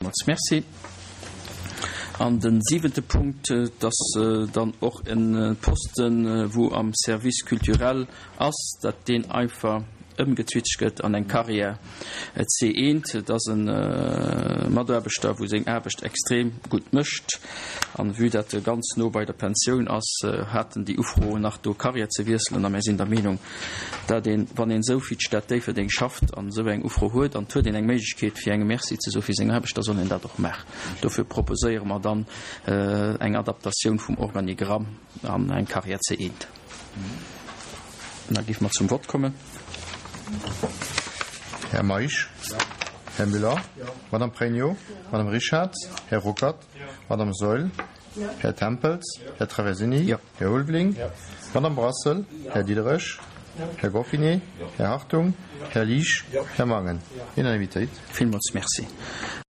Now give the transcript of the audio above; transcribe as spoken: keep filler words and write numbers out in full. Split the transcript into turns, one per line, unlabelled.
Vielmals merci. An den siebente Punkt, das äh, dann auch in äh, Posten, äh, wo am Service kulturell ass, dat den einfach ëmgezwitschket an eng Karriere äh, ze eenent, dats een äh, Maderbeter, wo seg Erbecht extrem gut mëcht, an wie dat äh, ganz no bei der Pensionioun ass äh, hatten die Ufro nach do Karriere ze wieselen, an sinn der Meinung, dat den wann den sovi Stadt déifir deng schafft an so eng Ufro huet, an hue den eng Meigkeet fir enge Merci ze sovi seg Erbecht, da sonnen dat doch mer. Dofir proposéieren man dann äh, eng Adaptatioun vum Organigramm an eng Karriere ze eenent. Mhm. Da gif man zum Wort kommen.
Herr Maisch, ja. Herr Müller, ja. Madame Pregnot, ja. Madame Richard, ja. Herr Ruckert, ja. Madame Soll, ja. Herr Tempels, ja. Herr Traversini, ja. Herr Hulbling, ja. Madame Brassel, ja. Herr Diederich, ja. Herr Goffinet, ja. Herr Hartung, ja. Herr Liesch, ja. Herr Mangen. Ja. In Vielen
merci.